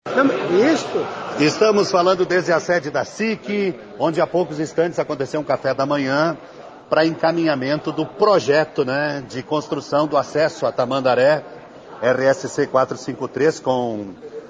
Isso. Estamos falando desde a sede da SIC, onde há poucos instantes aconteceu um café da manhã para encaminhamento do projeto, né, de construção do acesso a Tamandaré, RSC 453, com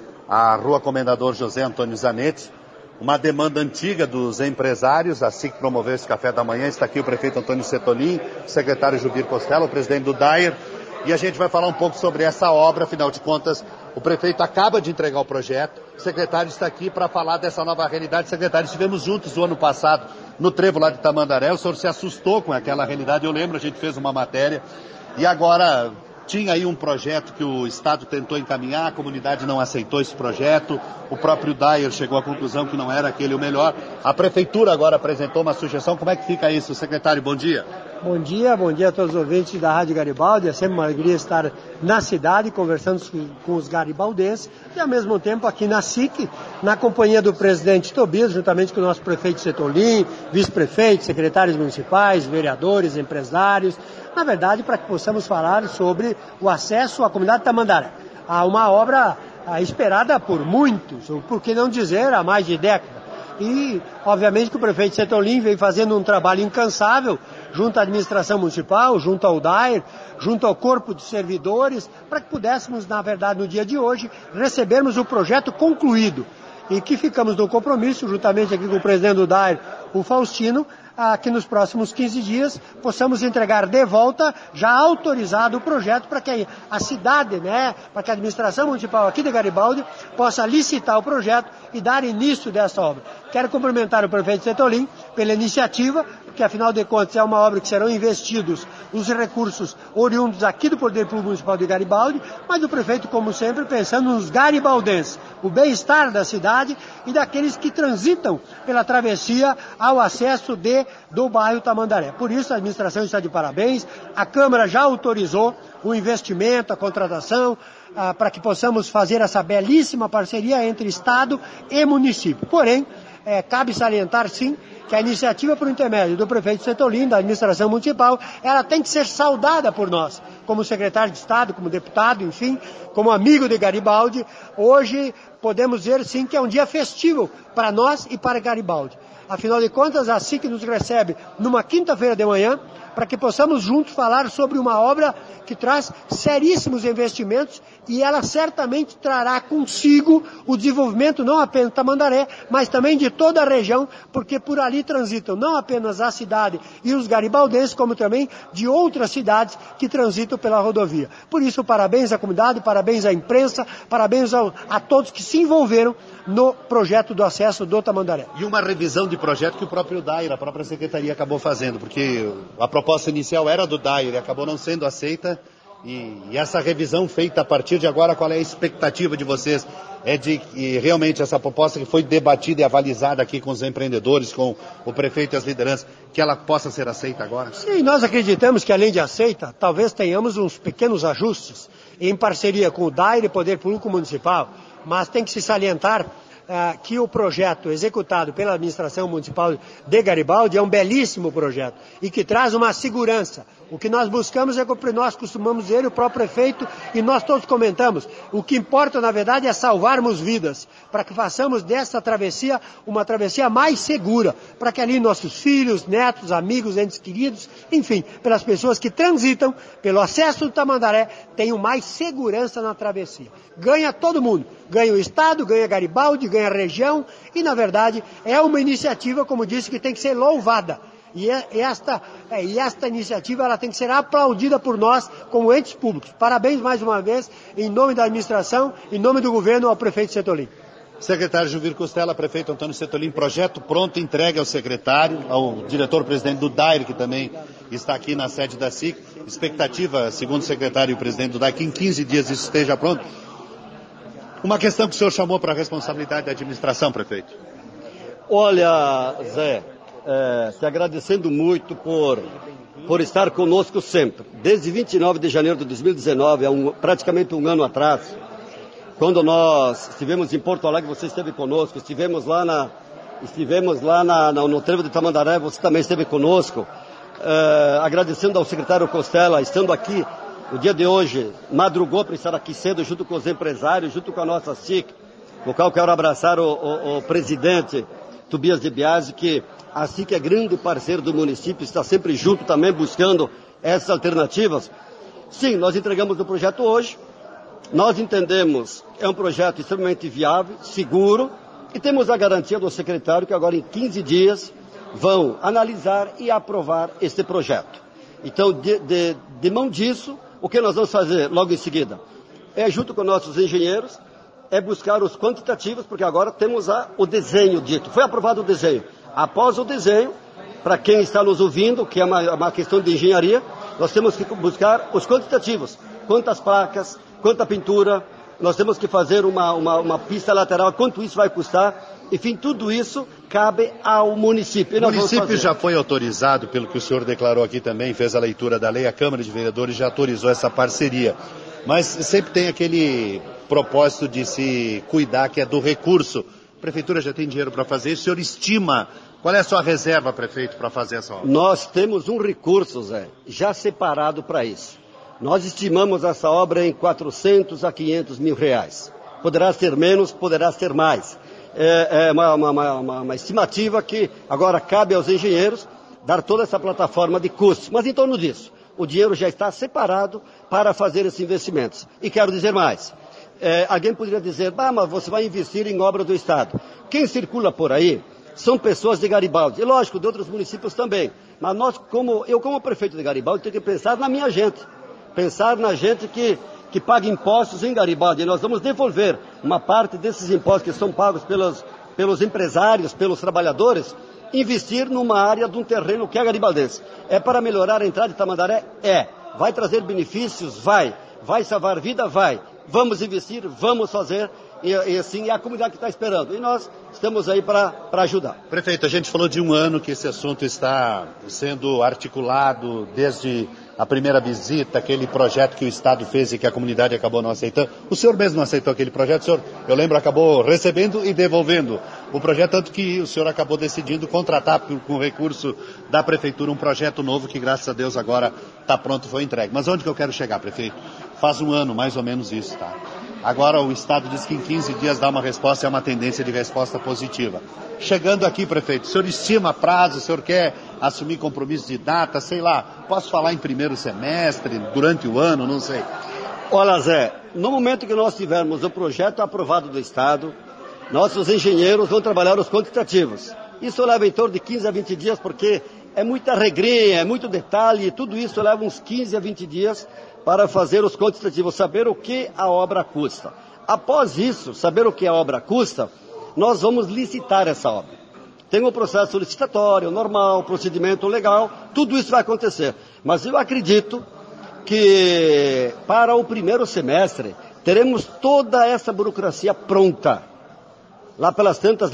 a Rua Comendador José Antônio Zanetti. Uma demanda antiga dos empresários, a SIC promoveu esse café da manhã. Está aqui o prefeito Antônio Setolin, o secretário Juvir Costello, o presidente do DAIR, e a gente vai falar um pouco sobre essa obra. Afinal de contas, o prefeito acaba de entregar o projeto, o secretário está aqui para falar dessa nova realidade. Secretário, estivemos juntos o ano passado no trevo lá de Tamandaré, o senhor se assustou com aquela realidade, eu lembro, a gente fez uma matéria, e agora tinha aí um projeto que o Estado tentou encaminhar, a comunidade não aceitou esse projeto, o próprio DAIR chegou à conclusão que não era aquele o melhor. A Prefeitura agora apresentou uma sugestão. Como é que fica isso, secretário? Bom dia. Bom dia a todos os ouvintes da Rádio Garibaldi. É sempre uma alegria estar na cidade, conversando com os garibaldenses e, ao mesmo tempo, aqui na SIC, na companhia do presidente Tobias, juntamente com o nosso prefeito Setolin, vice-prefeitos, secretários municipais, vereadores, empresários, na verdade, para que possamos falar sobre o acesso à comunidade de Tamandaré. Há uma obra esperada por muitos, por que não dizer há mais de décadas. E, obviamente, que o prefeito Setolin vem fazendo um trabalho incansável junto à administração municipal, junto ao DAIR, junto ao corpo de servidores, para que pudéssemos, na verdade, no dia de hoje, recebermos o projeto concluído. E que ficamos no compromisso, juntamente aqui com o presidente do DAIR, o Faustino, que nos próximos 15 dias possamos entregar de volta, já autorizado o projeto, para que a cidade, para que a administração municipal aqui de Garibaldi possa licitar o projeto e dar início dessa obra. Quero cumprimentar o prefeito Setolin pela iniciativa, porque afinal de contas é uma obra que serão investidos os recursos oriundos aqui do Poder Público Municipal de Garibaldi, mas o prefeito, como sempre, pensando nos garibaldenses, o bem-estar da cidade e daqueles que transitam pela travessia ao acesso do bairro Tamandaré. Por isso a administração está de parabéns, a Câmara já autorizou o investimento, a contratação, para que possamos fazer essa belíssima parceria entre Estado e município. Porém, cabe salientar sim que a iniciativa por intermédio do prefeito Setolin, da administração municipal, ela tem que ser saudada por nós, como secretário de Estado, como deputado, enfim, como amigo de Garibaldi. Hoje podemos dizer sim que é um dia festivo para nós e para Garibaldi. Afinal de contas, a SIC nos recebe numa quinta-feira de manhã, para que possamos juntos falar sobre uma obra que traz seríssimos investimentos e ela certamente trará consigo o desenvolvimento não apenas de Tamandaré, mas também de toda a região, porque por ali transitam não apenas a cidade e os garibaldenses, como também de outras cidades que transitam pela rodovia. Por isso, parabéns à comunidade, parabéns à imprensa, parabéns a todos que se envolveram no projeto do acesso do Tamandaré. E uma revisão de projeto que o próprio DAIR, a própria secretaria, acabou fazendo, porque a proposta inicial era do DAIR e acabou não sendo aceita. E essa revisão feita a partir de agora, qual é a expectativa de vocês? É de que realmente essa proposta que foi debatida e avalizada aqui com os empreendedores, com o prefeito e as lideranças, que ela possa ser aceita agora? Sim, nós acreditamos que além de aceita, talvez tenhamos uns pequenos ajustes em parceria com o DAIR e Poder Público Municipal, mas tem que se salientar que o projeto executado pela administração municipal de Garibaldi é um belíssimo projeto e que traz uma segurança. O que nós buscamos é que nós costumamos dizer, o próprio prefeito e nós todos comentamos, o que importa na verdade é salvarmos vidas, para que façamos dessa travessia uma travessia mais segura, para que ali nossos filhos, netos, amigos, entes queridos, enfim, pelas pessoas que transitam pelo acesso do Tamandaré, tenham mais segurança na travessia. Ganha todo mundo, ganha o Estado, ganha Garibaldi, ganha a região e na verdade é uma iniciativa, como disse, que tem que ser louvada. E esta iniciativa ela tem que ser aplaudida por nós como entes públicos. Parabéns mais uma vez, em nome da administração, em nome do governo, ao prefeito Setolin. Secretário Juvir Costello, prefeito Antônio Setolin, projeto pronto, entregue ao secretário, ao diretor-presidente do DAIR, que também está aqui na sede da SIC. Expectativa, segundo o secretário e o presidente do DAIR, que em 15 dias isso esteja pronto. Uma questão que o senhor chamou para a responsabilidade da administração, prefeito. Olha, Zé, te agradecendo muito por estar conosco sempre. Desde 29 de janeiro de 2019, praticamente um ano atrás, quando nós estivemos em Porto Alegre, você esteve conosco, estivemos lá no trevo de Tamandaré, você também esteve conosco. Agradecendo ao secretário Costello, estando aqui no dia de hoje, madrugou para estar aqui cedo junto com os empresários, junto com a nossa SIC, no qual quero abraçar o presidente Tobias de Biasi, que assim que é grande parceiro do município, está sempre junto também buscando essas alternativas. Sim, nós entregamos o projeto hoje, nós entendemos que é um projeto extremamente viável, seguro, e temos a garantia do secretário que agora em 15 dias vão analisar e aprovar este projeto. Então, de mão disso, o que nós vamos fazer logo em seguida? É, junto com nossos engenheiros, é buscar os quantitativos, porque agora temos o desenho dito. Foi aprovado o desenho. Após o desenho, para quem está nos ouvindo, que é uma questão de engenharia, nós temos que buscar os quantitativos. Quantas placas, quanta pintura, nós temos que fazer uma pista lateral, quanto isso vai custar. Enfim, tudo isso cabe ao município. O município já foi autorizado, pelo que o senhor declarou aqui também, fez a leitura da lei, a Câmara de Vereadores já autorizou essa parceria. Mas sempre tem aquele propósito de se cuidar, que é do recurso. A Prefeitura já tem dinheiro para fazer isso. O senhor estima, qual é a sua reserva, prefeito, para fazer essa obra? Nós temos um recurso, Zé, já separado para isso. Nós estimamos essa obra em 400 a 500 mil reais. Poderá ser menos, poderá ser mais. É uma estimativa que agora cabe aos engenheiros dar toda essa plataforma de custos. Mas em torno disso, o dinheiro já está separado para fazer esses investimentos. E quero dizer mais. Alguém poderia dizer, mas você vai investir em obra do Estado. Quem circula por aí são pessoas de Garibaldi. E lógico, de outros municípios também. Mas eu como prefeito de Garibaldi, tenho que pensar na minha gente. Pensar na gente que paga impostos em Garibaldi. E nós vamos devolver uma parte desses impostos que são pagos pelos empresários, pelos trabalhadores, investir numa área de um terreno que é garibaldense. É para melhorar a entrada de Tamandaré? É. Vai trazer benefícios? Vai. Vai salvar vida? Vai. Vamos investir? Vamos fazer. E assim é a comunidade que está esperando. E nós estamos aí para ajudar. Prefeito, a gente falou de um ano que esse assunto está sendo articulado desde a primeira visita, aquele projeto que o Estado fez e que a comunidade acabou não aceitando. O senhor mesmo não aceitou aquele projeto, o senhor, eu lembro, acabou recebendo e devolvendo o projeto, tanto que o senhor acabou decidindo contratar com recurso da Prefeitura um projeto novo que, graças a Deus, agora está pronto e foi entregue. Mas onde que eu quero chegar, prefeito? Faz um ano, mais ou menos isso, tá? Agora o Estado diz que em 15 dias dá uma resposta, é uma tendência de resposta positiva. Chegando aqui, prefeito, o senhor estima prazo, o senhor quer assumir compromisso de data, sei lá, posso falar em primeiro semestre, durante o ano, não sei. Olha, Zé, no momento que nós tivermos o projeto aprovado do Estado, nossos engenheiros vão trabalhar os quantitativos. Isso leva em torno de 15 a 20 dias, porque é muita regrinha, é muito detalhe, e tudo isso leva uns 15 a 20 dias para fazer os quantitativos, saber o que a obra custa. Após isso, saber o que a obra custa, nós vamos licitar essa obra. Tem um processo licitatório, normal, procedimento legal, tudo isso vai acontecer. Mas eu acredito que para o primeiro semestre teremos toda essa burocracia pronta. Lá pelas tantas,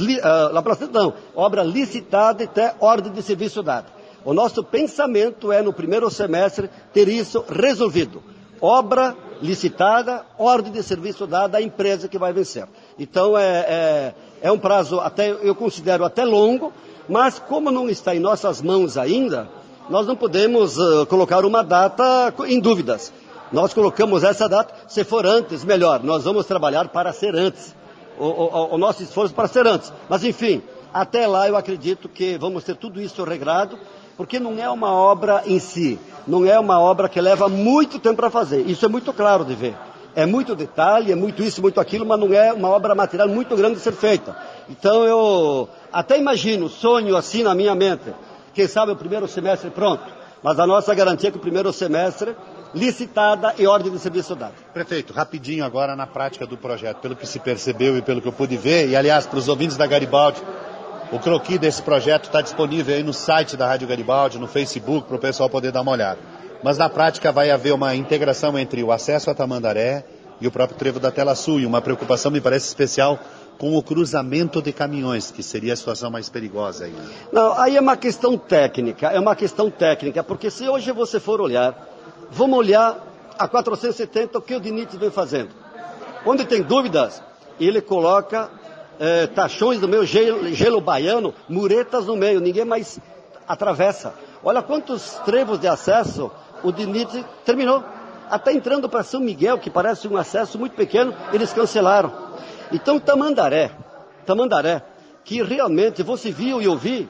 obra licitada e até ordem de serviço dada. O nosso pensamento é, no primeiro semestre, ter isso resolvido. Obra licitada, ordem de serviço dada à empresa que vai vencer. Então, é um prazo, eu considero até longo, mas como não está em nossas mãos ainda, nós não podemos colocar uma data em dúvidas. Nós colocamos essa data, se for antes, melhor. Nós vamos trabalhar para ser antes. O nosso esforço para ser antes. Mas, enfim, até lá eu acredito que vamos ter tudo isso regrado, porque não é uma obra em si, não é uma obra que leva muito tempo para fazer. Isso é muito claro de ver. É muito detalhe, é muito isso, muito aquilo, mas não é uma obra material muito grande de ser feita. Então eu até imagino, sonho assim na minha mente, quem sabe o primeiro semestre pronto, mas a nossa garantia é que o primeiro semestre licitada e ordem de serviço dada. Prefeito, rapidinho agora na prática do projeto, pelo que se percebeu e pelo que eu pude ver, e aliás para os ouvintes da Garibaldi, o croquis desse projeto está disponível aí no site da Rádio Garibaldi, no Facebook, para o pessoal poder dar uma olhada. Mas na prática vai haver uma integração entre o acesso a Tamandaré e o próprio trevo da Tela Sul, e uma preocupação me parece especial com o cruzamento de caminhões, que seria a situação mais perigosa aí. Não, aí é uma questão técnica, porque se hoje você for olhar, vamos olhar a 470 o que o DINIT vem fazendo. Onde tem dúvidas, ele coloca tachões no meio, gelo baiano, muretas no meio, ninguém mais atravessa. Olha quantos trevos de acesso o DINIT terminou. Até entrando para São Miguel, que parece um acesso muito pequeno, eles cancelaram. Então Tamandaré, que realmente você viu e eu vi,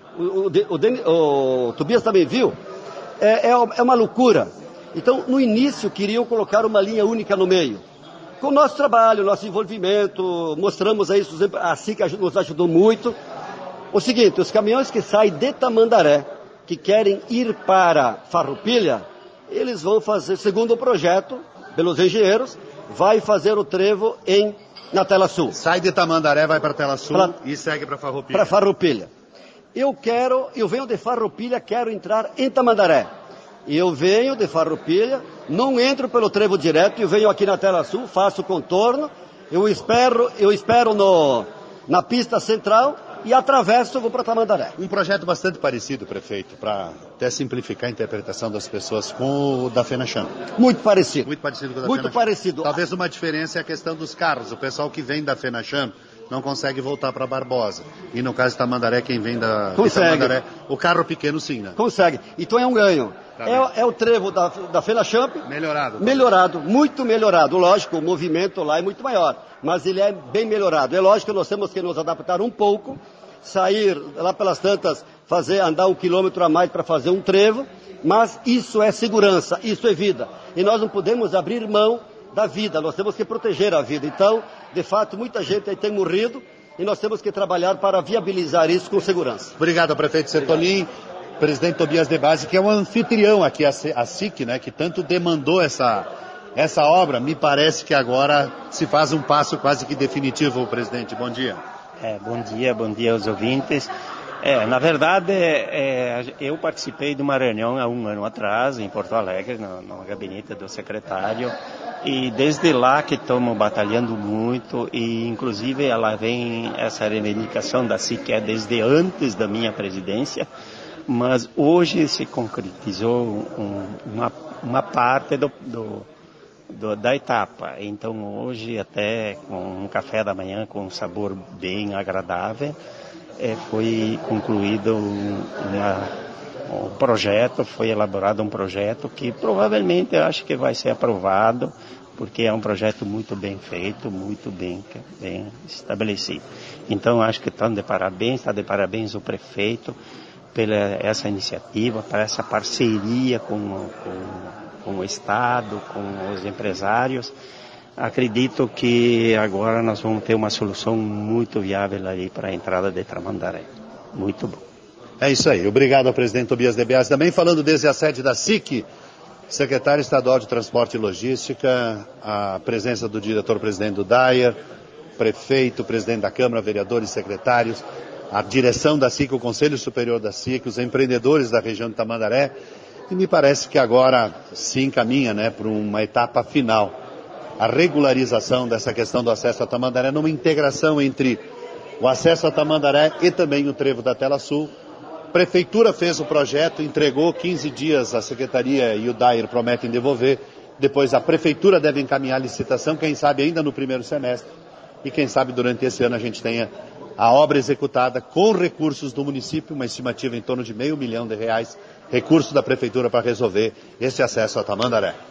o Tobias também viu, é uma loucura. Então, no início, queriam colocar uma linha única no meio. Com o nosso trabalho, nosso envolvimento, mostramos aí, a SIC nos ajudou muito. O seguinte, os caminhões que saem de Tamandaré, que querem ir para Farroupilha, eles vão fazer, segundo o projeto, pelos engenheiros, vai fazer o trevo na Tela Sul. Sai de Tamandaré, vai para Tela Sul e segue para Farroupilha. Para Farroupilha. Eu venho de Farroupilha, quero entrar em Tamandaré. Eu venho de Farroupilha, não entro pelo trevo direto, eu venho aqui na Tela Sul, faço o contorno, eu espero na pista central e atravesso e vou para Tamandaré. Um projeto bastante parecido, prefeito, para até simplificar a interpretação das pessoas, com o da FENACHAN. Muito parecido. Muito parecido com o da Muito FENACHAN. parecido. Talvez uma diferença é a questão dos carros. O pessoal que vem da FENACHAN não consegue voltar para Barbosa. E no caso de Tamandaré, quem vem de Tamandaré, o carro pequeno sim, né? Consegue. Então é um ganho. É o trevo da FENACHAN. Melhorado. Melhorado, muito melhorado. Lógico, o movimento lá é muito maior, mas ele é bem melhorado. É lógico que nós temos que nos adaptar um pouco, sair lá pelas tantas, andar 1 quilômetro a mais para fazer um trevo, mas isso é segurança, isso é vida. E nós não podemos abrir mão da vida, nós temos que proteger a vida. Então, de fato, muita gente aí tem morrido e nós temos que trabalhar para viabilizar isso com segurança. Obrigado, prefeito Sertolim. Presidente Tobias de Base, que é um anfitrião aqui, a SIC, né, que tanto demandou essa obra. Me parece que agora se faz um passo quase que definitivo, presidente. Bom dia. Bom dia aos ouvintes. Na verdade, eu participei de uma reunião há um ano atrás, em Porto Alegre, no gabinete do secretário, e desde lá que estamos batalhando muito, e inclusive essa reivindicação da SIC é desde antes da minha presidência, mas hoje se concretizou uma parte da etapa. Então hoje, até com um café da manhã com um sabor bem agradável, foi concluído foi elaborado um projeto que provavelmente eu acho que vai ser aprovado, porque é um projeto muito bem feito, muito bem estabelecido. Então acho que está de parabéns o prefeito pela essa iniciativa, para essa parceria com o Estado, com os empresários. Acredito que agora nós vamos ter uma solução muito viável aí para a entrada de Tamandaré. Muito bom. É isso aí. Obrigado ao presidente Tobias de Biasi. Também falando desde a sede da SIC, secretário estadual de Transporte e Logística, a presença do diretor-presidente do DAIR, prefeito, presidente da Câmara, vereadores, secretários, a direção da SIC, o Conselho Superior da SIC, os empreendedores da região de Tamandaré, e me parece que agora se encaminha, né, para uma etapa final, a regularização dessa questão do acesso a Tamandaré, numa integração entre o acesso a Tamandaré e também o trevo da Tela Sul. A Prefeitura fez o projeto, entregou 15 dias, a Secretaria e o DAIR prometem devolver, depois a Prefeitura deve encaminhar a licitação, quem sabe ainda no primeiro semestre, e quem sabe durante esse ano a gente tenha a obra executada com recursos do município, uma estimativa em torno de R$500 mil, recurso da Prefeitura para resolver esse acesso a Tamandaré.